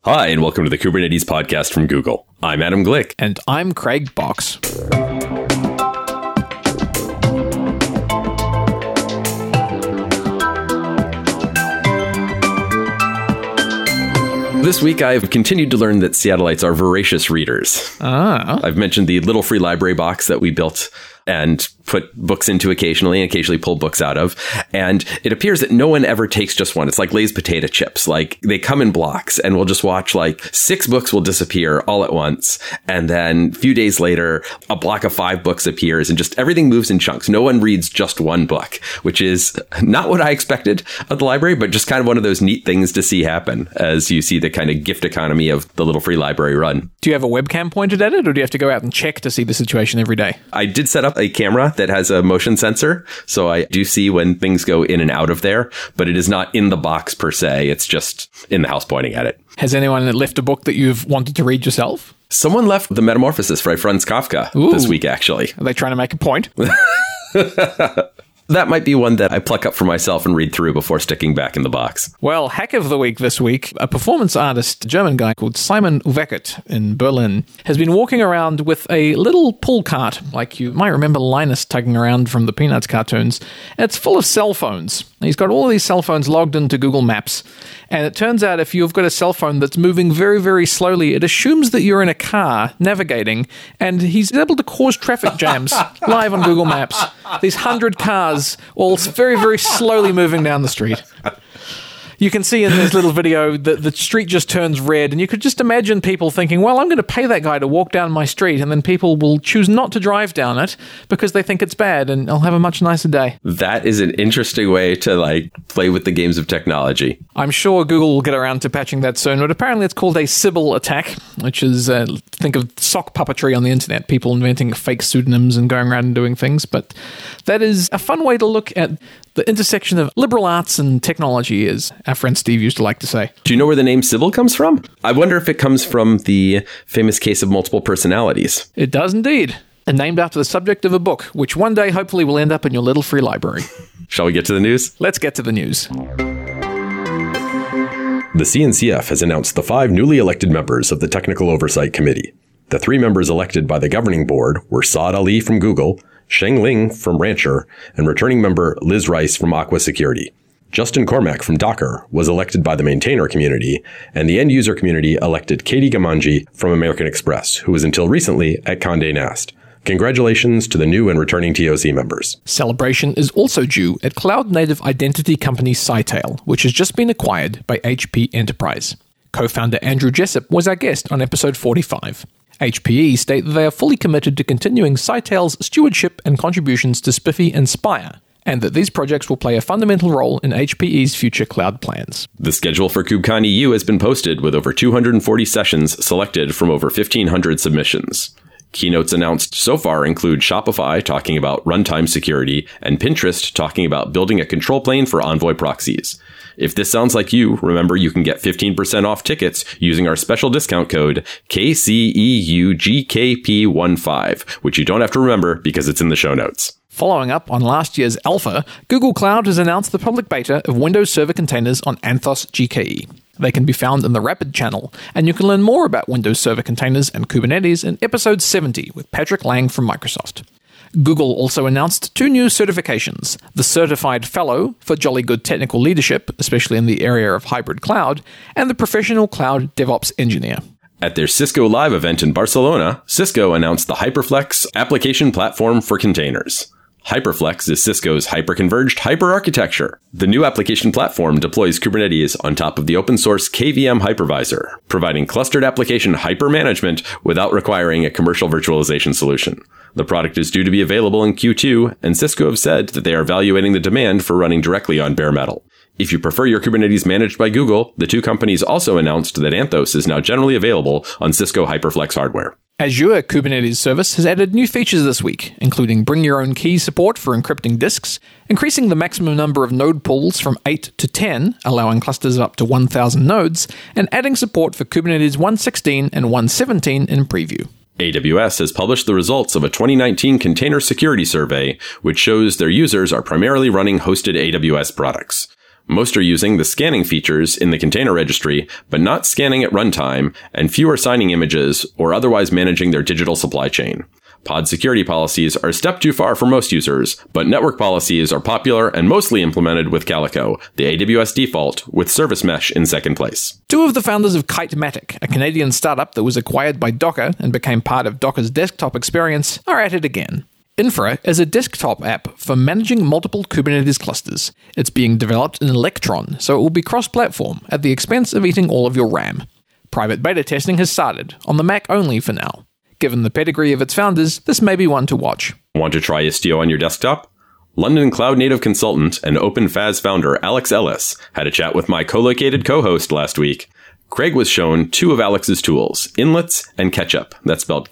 Hi, and welcome to the Kubernetes podcast from Google. I'm Adam Glick. And I'm Craig Box. This week, I've continued to learn that Seattleites are voracious readers. I've mentioned the little free library box that we built and put books into occasionally and occasionally pull books out of. And it appears that no one ever takes just one. It's like Lay's potato chips. Like, they come in blocks, and we'll just watch like 6 books will disappear all at once. And then a few days later, a block of 5 books appears, and just everything moves in chunks. No one reads just one book, which is not what I expected of the library, but just kind of one of those neat things to see happen as you see the kind of gift economy of the little free library run. Do you have a webcam pointed at it, or do you have to go out and check to see the situation every day? I did set up a camera that has a motion sensor, so I do see when things go in and out of there, but it is not in the box per se. It's just in the house pointing at it. Has anyone left a book that you've wanted to read yourself? Someone left The Metamorphosis by Franz Kafka this week, actually. Are they trying to make a point? That might be one that I pluck up for myself and read through before sticking back in the box. Well, hack of the week this week, a performance artist, a German guy called Simon Uweckert in Berlin, has been walking around with a little pull cart, like you might remember Linus tugging around from the Peanuts cartoons. And it's full of cell phones. He's got all of these cell phones logged into Google Maps. And it turns out if you've got a cell phone that's moving very, very slowly, it assumes that you're in a car navigating, and he's able to cause traffic jams live on Google Maps. These 100 cars all very, very slowly moving down the street. You can see in this little video that the street just turns red, and you could just imagine people thinking, well, I'm going to pay that guy to walk down my street, and then people will choose not to drive down it because they think it's bad, and I'll have a much nicer day. That is an interesting way to play with the games of technology. I'm sure Google will get around to patching that soon, but apparently it's called a Sybil attack, which is, think of sock puppetry on the internet, people inventing fake pseudonyms and going around and doing things, but that is a fun way to look at the intersection of liberal arts and technology, as our friend Steve used to like to say. Do you know where the name Sybil comes from? I wonder if it comes from the famous case of multiple personalities. It does indeed. And named after the subject of a book, which one day hopefully will end up in your little free library. Shall we get to the news? Let's get to the news. The CNCF has announced the 5 newly elected members of the Technical Oversight Committee. The 3 members elected by the governing board were Saad Ali from Google, Sheng Ling from Rancher, and returning member Liz Rice from Aqua Security. Justin Cormack from Docker was elected by the maintainer community, and the end-user community elected Katie Gamanji from American Express, who was until recently at Condé Nast. Congratulations to the new and returning TOC members. Celebration is also due at cloud-native identity company Cytail, which has just been acquired by HP Enterprise. Co-founder Andrew Jessup was our guest on episode 45. HPE state that they are fully committed to continuing Cytail's stewardship and contributions to Spiffy and Spire, and that these projects will play a fundamental role in HPE's future cloud plans. The schedule for KubeCon EU has been posted with over 240 sessions selected from over 1,500 submissions. Keynotes announced so far include Shopify talking about runtime security and Pinterest talking about building a control plane for Envoy proxies. If this sounds like you, remember you can get 15% off tickets using our special discount code KCEUGKP15, which you don't have to remember because it's in the show notes. Following up on last year's alpha, Google Cloud has announced the public beta of Windows Server Containers on Anthos GKE. They can be found in the Rapid channel, and you can learn more about Windows Server Containers and Kubernetes in episode 70 with Patrick Lang from Microsoft. Google also announced 2 new certifications, the Certified Fellow for jolly good technical leadership, especially in the area of hybrid cloud, and the Professional Cloud DevOps Engineer. At their Cisco Live event in Barcelona, Cisco announced the HyperFlex application platform for containers. HyperFlex is Cisco's hyperconverged hyperarchitecture. The new application platform deploys Kubernetes on top of the open-source KVM hypervisor, providing clustered application hypermanagement without requiring a commercial virtualization solution. The product is due to be available in Q2, and Cisco have said that they are evaluating the demand for running directly on bare metal. If you prefer your Kubernetes managed by Google, the 2 companies also announced that Anthos is now generally available on Cisco HyperFlex hardware. Azure Kubernetes Service has added new features this week, including bring your own key support for encrypting disks, increasing the maximum number of node pools from 8 to 10, allowing clusters of up to 1,000 nodes, and adding support for Kubernetes 1.16 and 1.17 in preview. AWS has published the results of a 2019 container security survey, which shows their users are primarily running hosted AWS products. Most are using the scanning features in the container registry, but not scanning at runtime, and few are signing images or otherwise managing their digital supply chain. Pod security policies are a step too far for most users, but network policies are popular and mostly implemented with Calico, the AWS default, with Service Mesh in second place. Two of the founders of Kitematic, a Canadian startup that was acquired by Docker and became part of Docker's desktop experience, are at it again. Infra is a desktop app for managing multiple Kubernetes clusters. It's being developed in Electron, so it will be cross-platform at the expense of eating all of your RAM. Private beta testing has started, on the Mac only for now. Given the pedigree of its founders, this may be one to watch. Want to try Istio on your desktop? London cloud native consultant and OpenFaaS founder Alex Ellis had a chat with my co-located co-host last week. Craig was shown two of Alex's tools, Inlets and Ketchup, that's spelled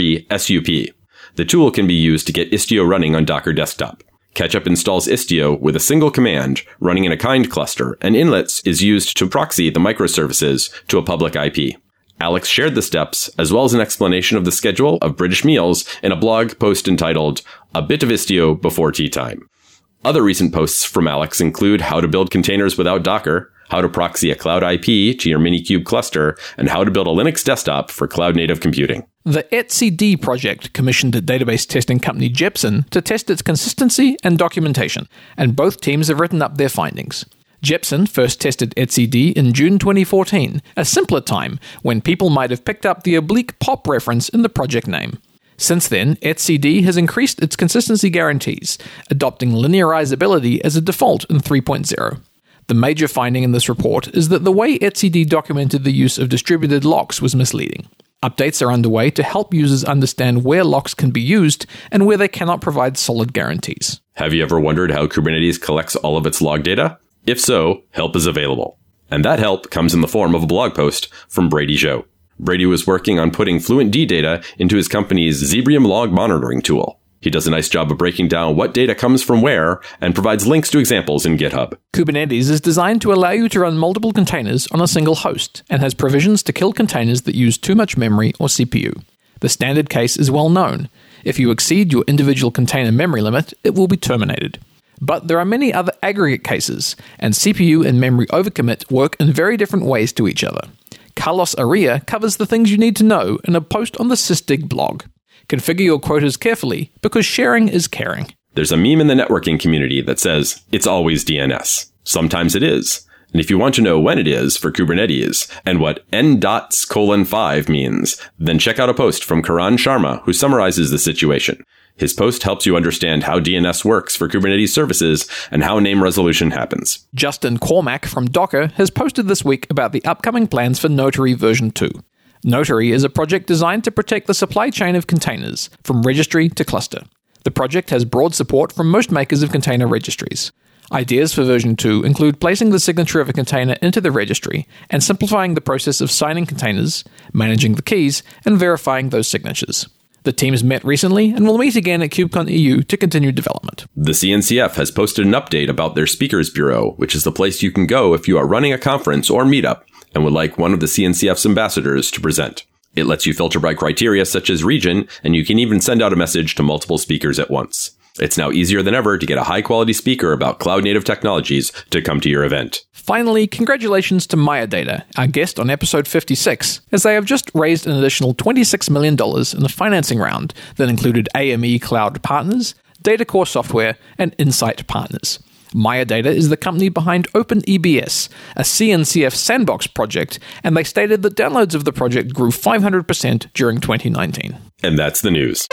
K3SUP. The tool can be used to get Istio running on Docker Desktop. Ketchup installs Istio with a single command running in a kind cluster, and Inlets is used to proxy the microservices to a public IP. Alex shared the steps, as well as an explanation of the schedule of British meals in a blog post entitled, A Bit of Istio Before Tea Time. Other recent posts from Alex include how to build containers without Docker, how to proxy a cloud IP to your Minikube cluster, and how to build a Linux desktop for cloud-native computing. The etcd project commissioned database testing company Jepsen to test its consistency and documentation, and both teams have written up their findings. Jepsen first tested etcd in June 2014, a simpler time when people might have picked up the oblique pop reference in the project name. Since then, etcd has increased its consistency guarantees, adopting linearizability as a default in 3.0. The major finding in this report is that the way etcd documented the use of distributed locks was misleading. Updates are underway to help users understand where locks can be used and where they cannot provide solid guarantees. Have you ever wondered how Kubernetes collects all of its log data? If so, help is available. And that help comes in the form of a blog post from Brady Zhou. Brady was working on putting FluentD data into his company's Zebrium log monitoring tool. He does a nice job of breaking down what data comes from where and provides links to examples in GitHub. Kubernetes is designed to allow you to run multiple containers on a single host and has provisions to kill containers that use too much memory or CPU. The standard case is well known. If you exceed your individual container memory limit, it will be terminated. But there are many other aggregate cases, and CPU and memory overcommit work in very different ways to each other. Carlos Aria covers the things you need to know in a post on the Sysdig blog. Configure your quotas carefully, because sharing is caring. There's a meme in the networking community that says, it's always DNS. Sometimes it is. And if you want to know when it is for Kubernetes and what n.:5 means, then check out a post from Karan Sharma who summarizes the situation. His post helps you understand how DNS works for Kubernetes services and how name resolution happens. Justin Cormack from Docker has posted this week about the upcoming plans for Notary version 2. Notary is a project designed to protect the supply chain of containers, from registry to cluster. The project has broad support from most makers of container registries. Ideas for version 2 include placing the signature of a container into the registry and simplifying the process of signing containers, managing the keys, and verifying those signatures. The teams met recently and will meet again at KubeCon EU to continue development. The CNCF has posted an update about their Speakers Bureau, which is the place you can go if you are running a conference or meetup and would like one of the CNCF's ambassadors to present. It lets you filter by criteria such as region, and you can even send out a message to multiple speakers at once. It's now easier than ever to get a high-quality speaker about cloud-native technologies to come to your event. Finally, congratulations to Maya Data, our guest on episode 56, as they have just raised an additional $26 million in a financing round that included AME Cloud Partners, DataCore Software, and Insight Partners. Maya Data is the company behind OpenEBS, a CNCF sandbox project, and they stated that downloads of the project grew 500% during 2019. And that's the news.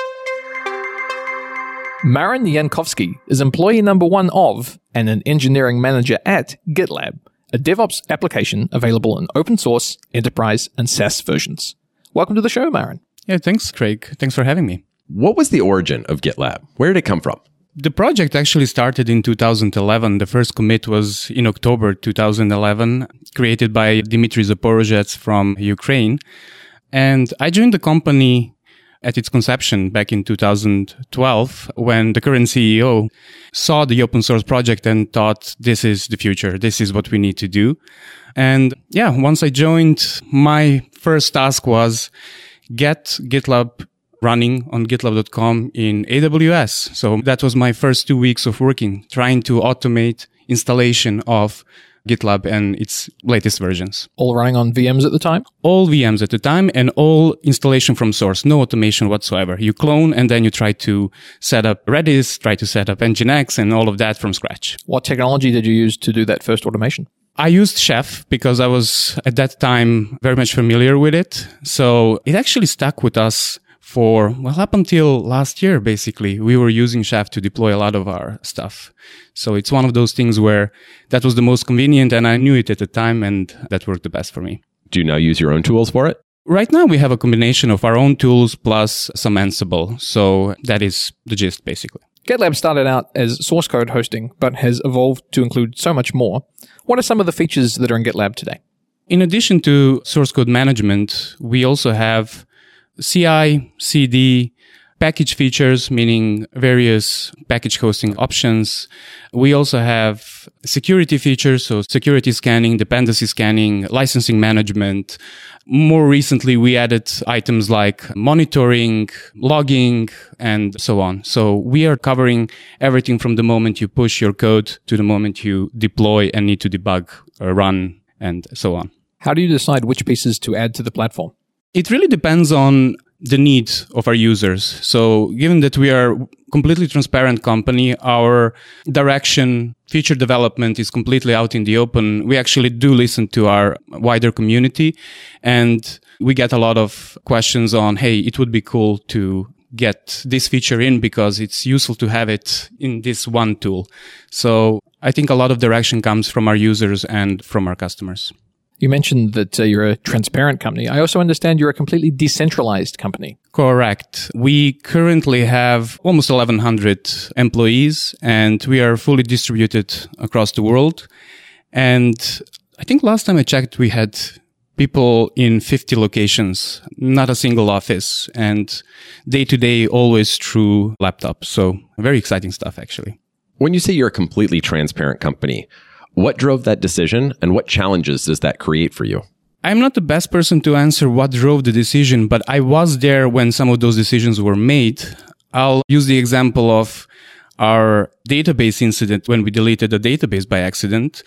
Marin Yankovsky is employee number 1 of, and an engineering manager at, GitLab, a DevOps application available in open source, enterprise, and SaaS versions. Welcome to the show, Marin. Yeah, thanks, Craig. Thanks for having me. What was the origin of GitLab? Where did it come from? The project actually started in 2011. The first commit was in October 2011, created by Dmitry Zaporozhets from Ukraine. And I joined the company at its conception back in 2012, when the current CEO saw the open source project and thought, this is the future. This is what we need to do. And yeah, once I joined, my first task was get GitLab running on GitLab.com in AWS. So that was my first 2 weeks of working, trying to automate installation of GitLab and its latest versions. All running on VMs at the time? All VMs at the time and all installation from source, no automation whatsoever. You clone and then you try to set up Redis, try to set up Nginx and all of that from scratch. What technology did you use to do that first automation? I used Chef because I was at that time very much familiar with it. So it actually stuck with us for, well, up until last year, basically. We were using Chef to deploy a lot of our stuff. So it's one of those things where that was the most convenient and I knew it at the time and that worked the best for me. Do you now use your own tools for it? Right now we have a combination of our own tools plus some Ansible. So that is the gist, basically. GitLab started out as source code hosting, but has evolved to include so much more. What are some of the features that are in GitLab today? In addition to source code management, we also have CI, CD, package features, meaning various package hosting options. We also have security features, so security scanning, dependency scanning, licensing management. More recently, we added items like monitoring, logging, and so on. So we are covering everything from the moment you push your code to the moment you deploy and need to debug or run and so on. How do you decide which pieces to add to the platform? It really depends on the needs of our users. So given that we are a completely transparent company, our direction, feature development is completely out in the open. We actually do listen to our wider community and we get a lot of questions on, hey, it would be cool to get this feature in because it's useful to have it in this one tool. So I think a lot of direction comes from our users and from our customers. You mentioned that you're a transparent company. I also understand you're a completely decentralized company. Correct. We currently have almost 1,100 employees and we are fully distributed across the world. And I think last time I checked, we had people in 50 locations, not a single office, and day to day always through laptops. So very exciting stuff, actually. When you say you're a completely transparent company, what drove that decision and what challenges does that create for you? I'm not the best person to answer what drove the decision, but I was there when some of those decisions were made. I'll use the example of our database incident when we deleted a database by accident.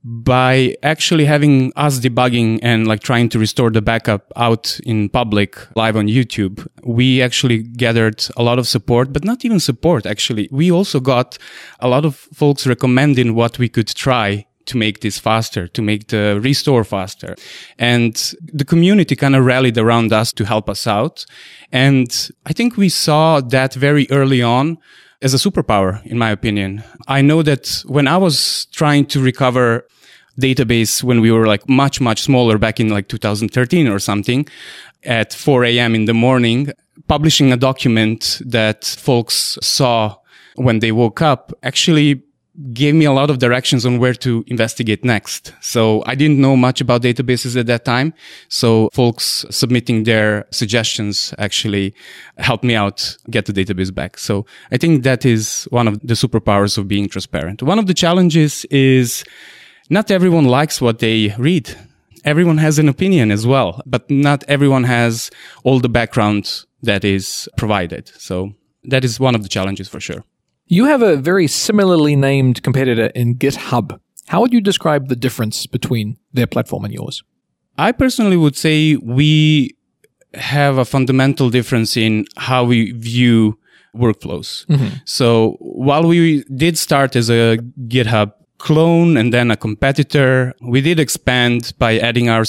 By actually having us debugging and like trying to restore the backup out in public live on YouTube, we actually gathered a lot of support, but not even support, actually. We also got a lot of folks recommending what we could try to make this faster, to make the restore faster. And the community kind of rallied around us to help us out. And I think we saw that very early on as a superpower, in my opinion. I know that when I was trying to recover database when we were like much, much smaller back in like 2013 or something at 4 a.m. in the morning, publishing a document that folks saw when they woke up actually gave me a lot of directions on where to investigate next. So I didn't know much about databases at that time. So folks submitting their suggestions actually helped me out get the database back. So I think that is one of the superpowers of being transparent. One of the challenges is not everyone likes what they read. Everyone has an opinion as well, but not everyone has all the background that is provided. So that is one of the challenges for sure. You have a very similarly named competitor in GitHub. How would you describe the difference between their platform and yours? I personally would say we have a fundamental difference in how we view workflows. Mm-hmm. So while we did start as a GitHub clone and then a competitor, we did expand by adding our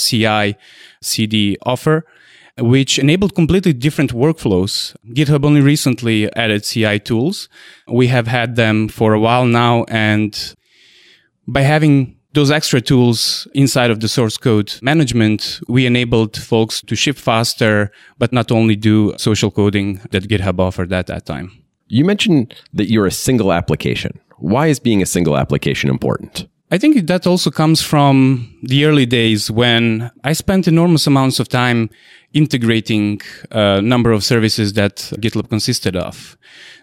CI/CD offer, which enabled completely different workflows. GitHub only recently added CI tools. We have had them for a while now, and by having those extra tools inside of the source code management, we enabled folks to ship faster, but not only do social coding that GitHub offered at that time. You mentioned that you're a single application. Why is being a single application important? I think that also comes from the early days when I spent enormous amounts of time integrating a number of services that GitLab consisted of.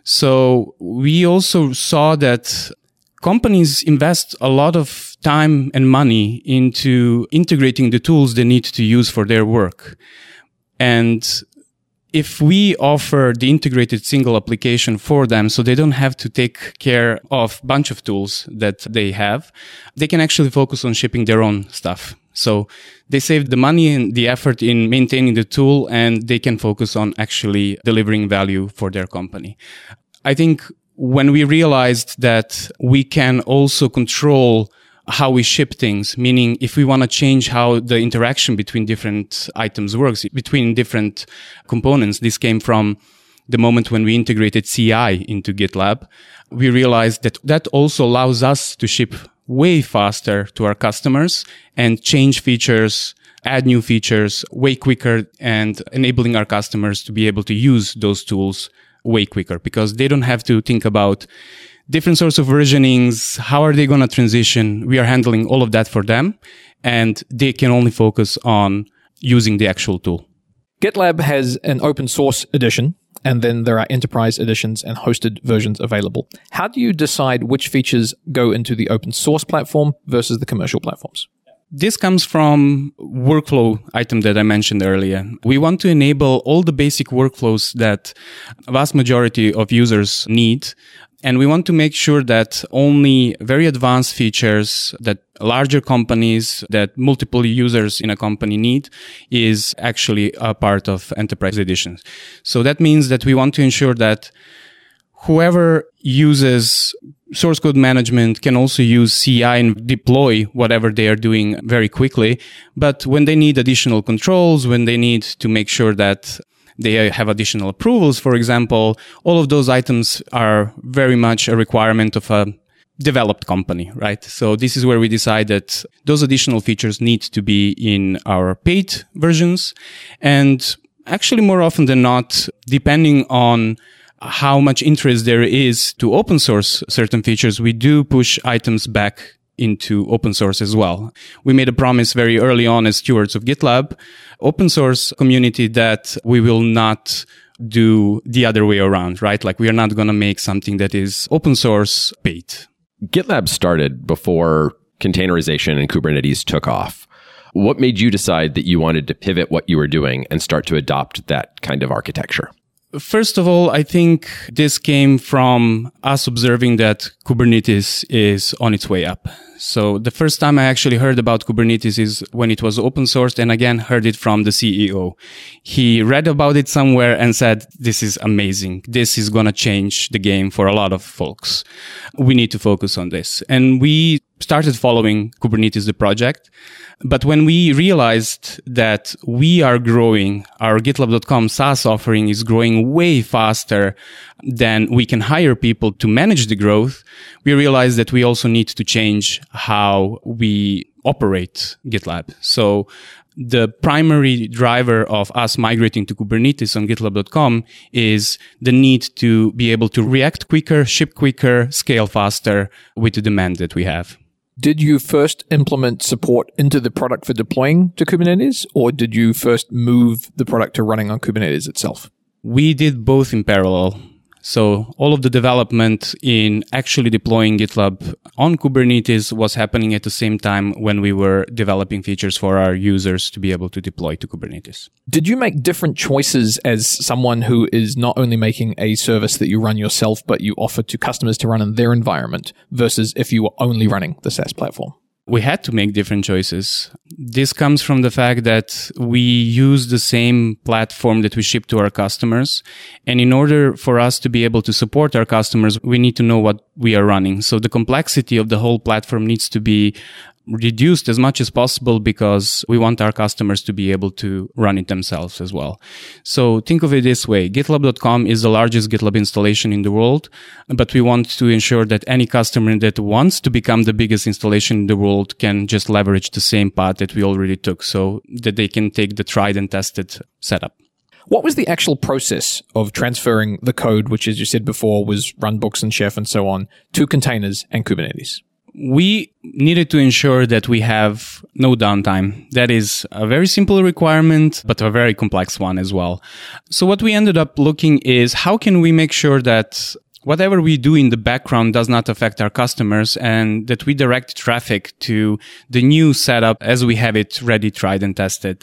So we also saw that companies invest a lot of time and money into integrating the tools they need to use for their work. And if we offer the integrated single application for them so they don't have to take care of a bunch of tools that they have, they can actually focus on shipping their own stuff. So they save the money and the effort in maintaining the tool, and they can focus on actually delivering value for their company. I think when we realized that we can also control how we ship things, meaning if we want to change how the interaction between different items works, between different components, this came from the moment when we integrated CI into GitLab. We realized that that also allows us to ship way faster to our customers and change features, add new features way quicker, and enabling our customers to be able to use those tools way quicker, because they don't have to think about different sorts of versionings. How are they going to transition? We are handling all of that for them, and they can only focus on using the actual tool. GitLab has an open source edition, and then there are enterprise editions and hosted versions available. How do you decide which features go into the open source platform versus the commercial platforms? This comes from workflow item that I mentioned earlier. We want to enable all the basic workflows that a vast majority of users need. And we want to make sure that only very advanced features that larger companies, that multiple users in a company need, is actually a part of enterprise editions. So that means that we want to ensure that whoever uses source code management can also use CI and deploy whatever they are doing very quickly. But when they need additional controls, when they need to make sure that they have additional approvals, for example, all of those items are very much a requirement of a developed company, right? So this is where we decide that those additional features need to be in our paid versions. And actually, more often than not, depending on how much interest there is to open source certain features, we do push items back into open source as well. We made a promise very early on as stewards of GitLab, open source community, that we will not do the other way around, right? Like, we are not going to make something that is open source paid. GitLab started before containerization and Kubernetes took off. What made you decide that you wanted to pivot what you were doing and start to adopt that kind of architecture? First of all, I think this came from us observing that Kubernetes is on its way up. So the first time I actually heard about Kubernetes is when it was open sourced, and again, heard it from the CEO. He read about it somewhere and said, this is amazing. This is going to change the game for a lot of folks. We need to focus on this. And we started following Kubernetes, the project. But when we realized that we are growing, our GitLab.com SaaS offering is growing way faster than we can hire people to manage the growth, we realized that we also need to change how we operate GitLab. So the primary driver of us migrating to Kubernetes on GitLab.com is the need to be able to react quicker, ship quicker, scale faster with the demand that we have. Did you first implement support into the product for deploying to Kubernetes, or did you first move the product to running on Kubernetes itself? We did both in parallel. So all of the development in actually deploying GitLab on Kubernetes was happening at the same time when we were developing features for our users to be able to deploy to Kubernetes. Did you make different choices as someone who is not only making a service that you run yourself, but you offer to customers to run in their environment, versus if you were only running the SaaS platform? We had to make different choices. This comes from the fact that we use the same platform that we ship to our customers. And in order for us to be able to support our customers, we need to know what we are running. So the complexity of the whole platform needs to be reduced as much as possible, because we want our customers to be able to run it themselves as well. So think of it this way. GitLab.com is the largest GitLab installation in the world, but we want to ensure that any customer that wants to become the biggest installation in the world can just leverage the same path that we already took, so that they can take the tried and tested setup. What was the actual process of transferring the code, which, as you said before, was Runbooks and Chef and so on, to containers and Kubernetes? We needed to ensure that we have no downtime. That is a very simple requirement, but a very complex one as well. So what we ended up looking is, how can we make sure that whatever we do in the background does not affect our customers, and that we direct traffic to the new setup as we have it ready, tried and tested.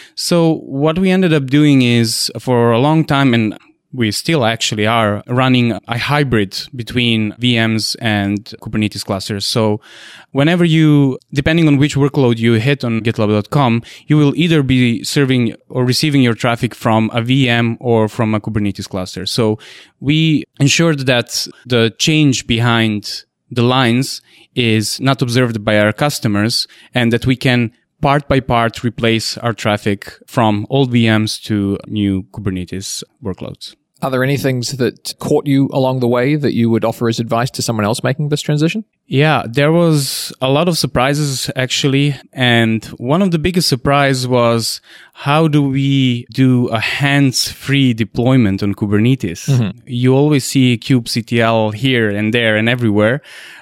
So what we ended up doing is, for a long time, and we still actually are running a hybrid between VMs and Kubernetes clusters. So whenever you, depending on which workload you hit on GitLab.com, you will either be serving or receiving your traffic from a VM or from a Kubernetes cluster. So we ensured that the change behind the lines is not observed by our customers, and that we can part by part replace our traffic from old VMs to new Kubernetes workloads. Are there any things that caught you along the way that you would offer as advice to someone else making this transition? Yeah, there was a lot of surprises actually. And one of the biggest surprise was, how do we do a hands-free deployment on Kubernetes? Mm-hmm. You always see kubectl here and there and everywhere,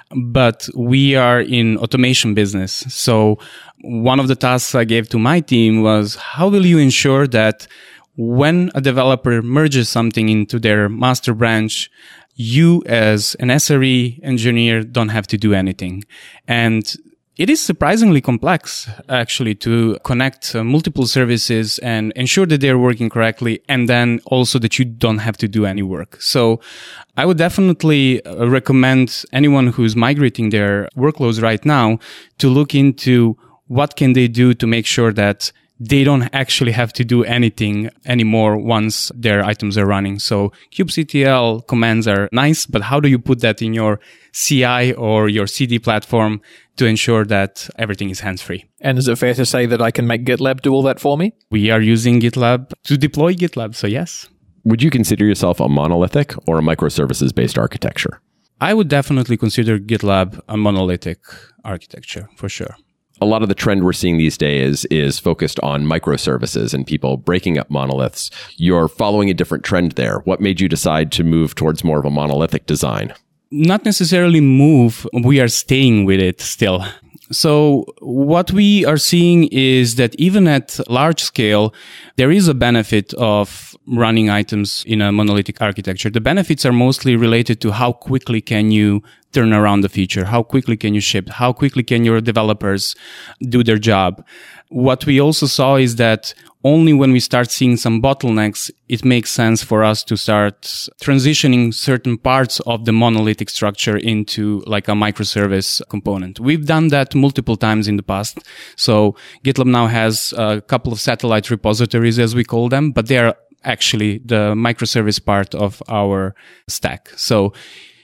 but we are in automation business. So one of the tasks I gave to my team was, how will you ensure that when a developer merges something into their master branch, you as an SRE engineer don't have to do anything? And it is surprisingly complex, actually, to connect multiple services and ensure that they're working correctly, and then also that you don't have to do any work. So I would definitely recommend anyone who's migrating their workloads right now to look into what can they do to make sure that they don't actually have to do anything anymore once their items are running. So kubectl commands are nice, but how do you put that in your CI or your CD platform to ensure that everything is hands-free? And is it fair to say that I can make GitLab do all that for me? We are using GitLab to deploy GitLab, so yes. Would you consider yourself a monolithic or a microservices-based architecture? I would definitely consider GitLab a monolithic architecture, for sure. A lot of the trend we're seeing these days is focused on microservices and people breaking up monoliths. You're following a different trend there. What made you decide to move towards more of a monolithic design? Not necessarily move. We are staying with it still. So what we are seeing is that even at large scale, there is a benefit of running items in a monolithic architecture. The benefits are mostly related to how quickly can you turn around the feature, how quickly can you ship, how quickly can your developers do their job. What we also saw is that only when we start seeing some bottlenecks, it makes sense for us to start transitioning certain parts of the monolithic structure into like a microservice component. We've done that multiple times in the past. So GitLab now has a couple of satellite repositories, as we call them, but they are actually the microservice part of our stack. So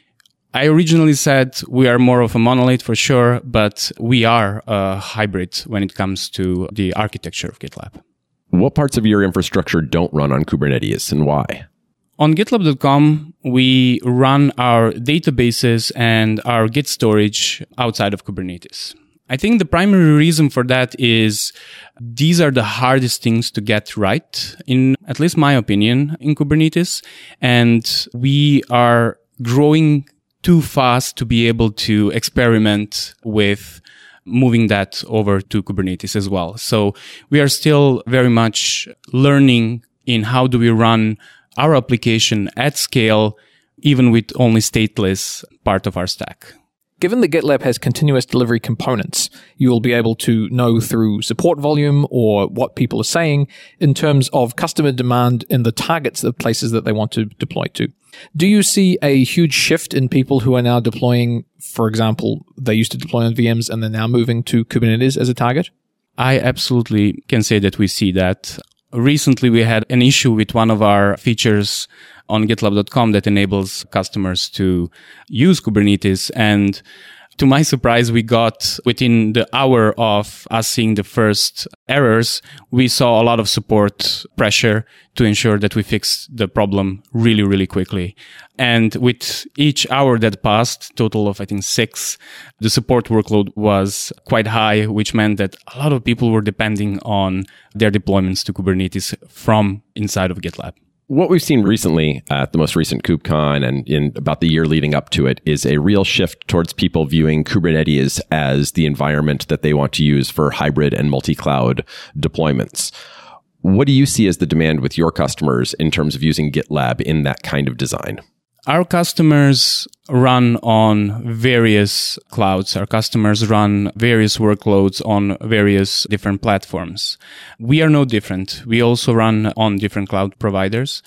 I originally said we are more of a monolith for sure, but we are a hybrid when it comes to the architecture of GitLab. What parts of your infrastructure don't run on Kubernetes and why? On GitLab.com, we run our databases and our Git storage outside of Kubernetes. I think the primary reason for that is these are the hardest things to get right, in at least my opinion, in Kubernetes. And we are growing too fast to be able to experiment with moving that over to Kubernetes as well. So we are still very much learning in how do we run our application at scale, even with only stateless part of our stack. Given that GitLab has continuous delivery components, you will be able to know through support volume or what people are saying in terms of customer demand in the targets of places that they want to deploy to. Do you see a huge shift in people who are now deploying, for example, they used to deploy on VMs and they're now moving to Kubernetes as a target? I absolutely can say that we see that. Recently, we had an issue with one of our features on GitLab.com that enables customers to use Kubernetes. And to my surprise, we got within the hour of us seeing the first errors, we saw a lot of support pressure to ensure that we fixed the problem really, really quickly. And with each hour that passed, total of, I think, 6, the support workload was quite high, which meant that a lot of people were depending on their deployments to Kubernetes from inside of GitLab. What we've seen recently at the most recent KubeCon and in about the year leading up to it is a real shift towards people viewing Kubernetes as the environment that they want to use for hybrid and multi-cloud deployments. What do you see as the demand with your customers in terms of using GitLab in that kind of design? Our customers run on various clouds. Our customers run various workloads on various different platforms. We are no different. We also run on different cloud providers.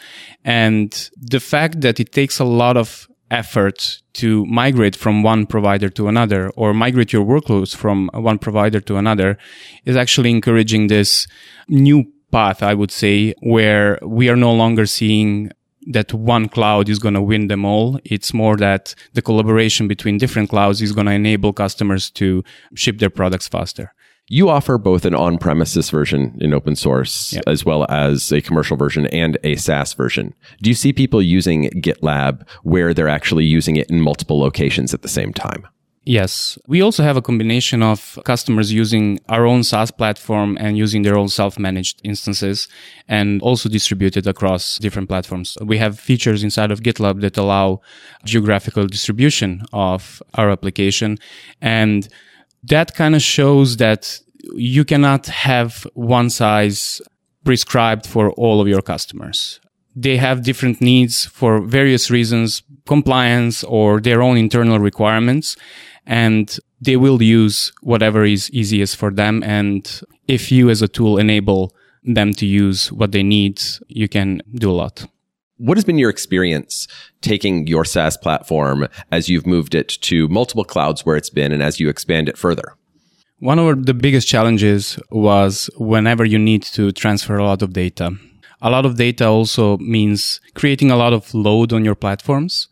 And the fact that it takes a lot of effort to migrate from one provider to another or migrate your workloads from one provider to another is actually encouraging this new path, I would say, where we are no longer seeing that one cloud is going to win them all. It's more that the collaboration between different clouds is going to enable customers to ship their products faster. You offer both an on-premises version in open source as well as a commercial version and a SaaS version. Do you see people using GitLab where they're actually using it in multiple locations at the same time? Yes. We also have a combination of customers using our own SaaS platform and using their own self-managed instances and also distributed across different platforms. We have features inside of GitLab that allow geographical distribution of our application. And that kind of shows that you cannot have one size prescribed for all of your customers. They have different needs for various reasons, compliance or their own internal requirements, and they will use whatever is easiest for them. And if you as a tool enable them to use what they need, you can do a lot. What has been your experience taking your SaaS platform as you've moved it to multiple clouds where it's been and as you expand it further? One of the biggest challenges was whenever you need to transfer a lot of data. A lot of data also means creating a lot of load on your platforms.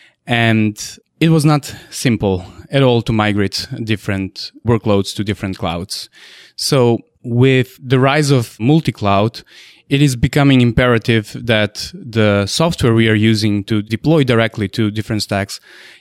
And it was not simple at all to migrate different workloads to different clouds. So with the rise of multi-cloud, it is becoming imperative that the software we are using to deploy directly to different stacks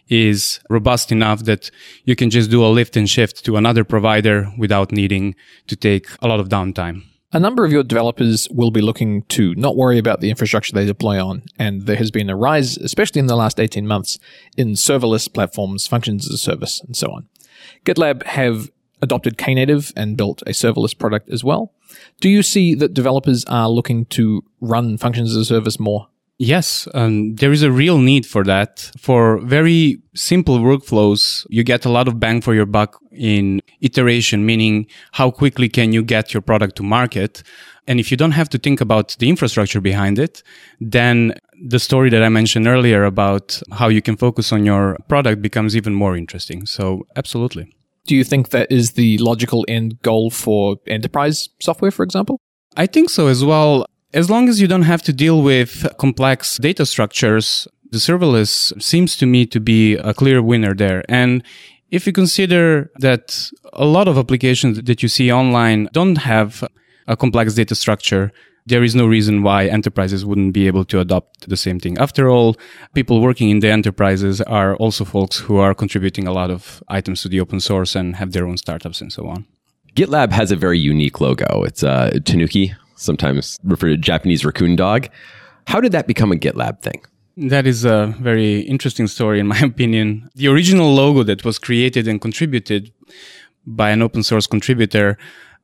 is robust enough that you can just do a lift and shift to another provider without needing to take a lot of downtime. A number of your developers will be looking to not worry about the infrastructure they deploy on, and there has been a rise, especially in the last 18 months, in serverless platforms, functions as a service, and so on. GitLab have adopted Knative and built a serverless product as well. Do you see that developers are looking to run functions as a service more? Yes, there is a real need for that. For very simple workflows, you get a lot of bang for your buck in iteration, meaning how quickly can you get your product to market. And if you don't have to think about the infrastructure behind it, then the story that I mentioned earlier about how you can focus on your product becomes even more interesting. So absolutely. Do you think that is the logical end goal for enterprise software, for example? I think so as well. As long as you don't have to deal with complex data structures, the serverless seems to me to be a clear winner there. And if you consider that a lot of applications that you see online don't have a complex data structure, there is no reason why enterprises wouldn't be able to adopt the same thing. After all, people working in the enterprises are also folks who are contributing a lot of items to the open source and have their own startups and so on. GitLab has a very unique logo. It's a tanuki, sometimes referred to Japanese raccoon dog. How did that become a GitLab thing? That is a very interesting story, in my opinion. The original logo that was created and contributed by an open source contributor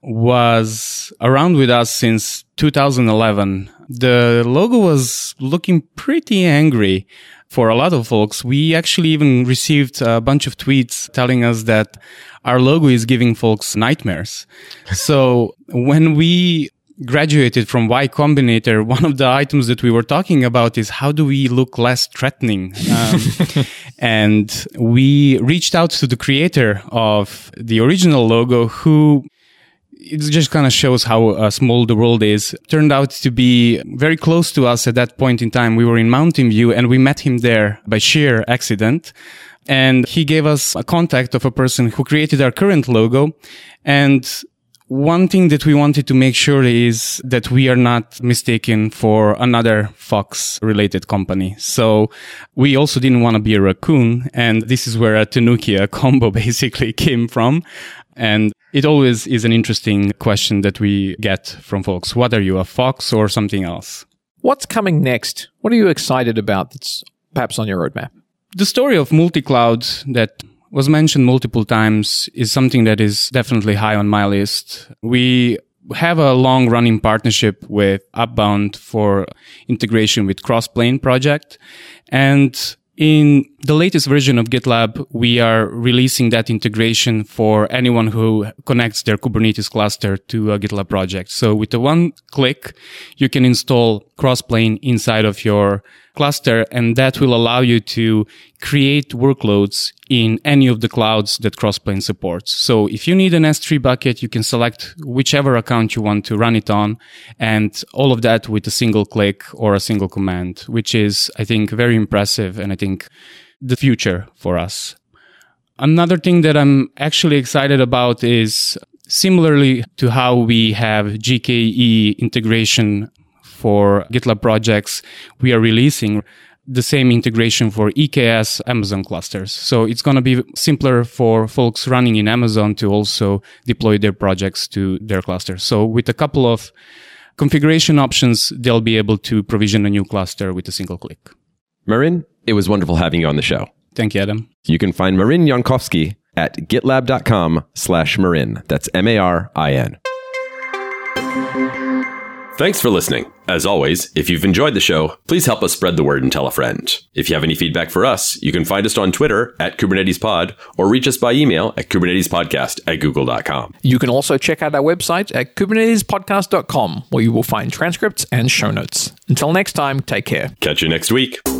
was around with us since 2011. The logo was looking pretty angry for a lot of folks. We actually even received a bunch of tweets telling us that our logo is giving folks nightmares. So when we graduated from Y Combinator, one of the items that we were talking about is how do we look less threatening? And we reached out to the creator of the original logo, who it just kind of shows how small the world is. Turned out to be very close to us at that point in time. We were in Mountain View and we met him there by sheer accident. And he gave us a contact of a person who created our current logo. And one thing that we wanted to make sure is that we are not mistaken for another fox-related company. So we also didn't want to be a raccoon. And this is where a tanuki, a combo, basically came from. And it always is an interesting question that we get from folks. What are you, a fox or something else? What's coming next? What are you excited about that's perhaps on your roadmap? The story of multi-cloud that was mentioned multiple times is something that is definitely high on my list. We have a long running partnership with Upbound for integration with Crossplane project. And in the latest version of GitLab, we are releasing that integration for anyone who connects their Kubernetes cluster to a GitLab project. So with the one click, you can install Crossplane inside of your cluster, and that will allow you to create workloads in any of the clouds that Crossplane supports. So if you need an S3 bucket, you can select whichever account you want to run it on, and all of that with a single click or a single command, which is, I think, very impressive, and I think the future for us. Another thing that I'm actually excited about is similarly to how we have GKE integration for GitLab projects, we are releasing the same integration for EKS Amazon clusters. So it's going to be simpler for folks running in Amazon to also deploy their projects to their clusters. So with a couple of configuration options, they'll be able to provision a new cluster with a single click. Marin, it was wonderful having you on the show. Thank you, Adam. You can find Marin Jankovsky at gitlab.com/Marin. That's Marin. Thanks for listening. As always, if you've enjoyed the show, please help us spread the word and tell a friend. If you have any feedback for us, you can find us on Twitter at KubernetesPod or reach us by email at kubernetespodcast@google.com. You can also check out our website at kubernetespodcast.com, where you will find transcripts and show notes. Until next time, take care. Catch you next week.